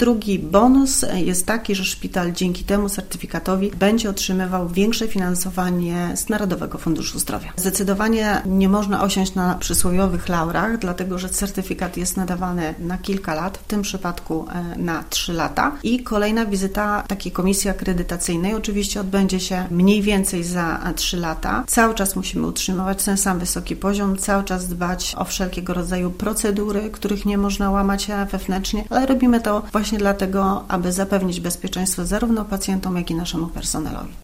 drugi bonus jest taki, że szpital dzięki temu certyfikatowi będzie otrzymywał większe finansowanie z Narodowego Funduszu Zdrowia. Zdecydowanie nie można osiąść na przysłowiowych laurach, dlatego że certyfikat jest nadawany na kilka lat, w tym przypadku na 3 lata. I kolejna wizyta takiej komisji akredytacyjnej oczywiście odbędzie się mniej więcej za 3 lata. Cały czas musimy utrzymywać ten sam wysoki poziom, cały czas dbać o wszelkiego rodzaju procedury, których nie można łamać wewnętrznie, ale robimy to właśnie dlatego, aby zapewnić bezpieczeństwo zarówno pacjentom, jak i naszemu personelowi.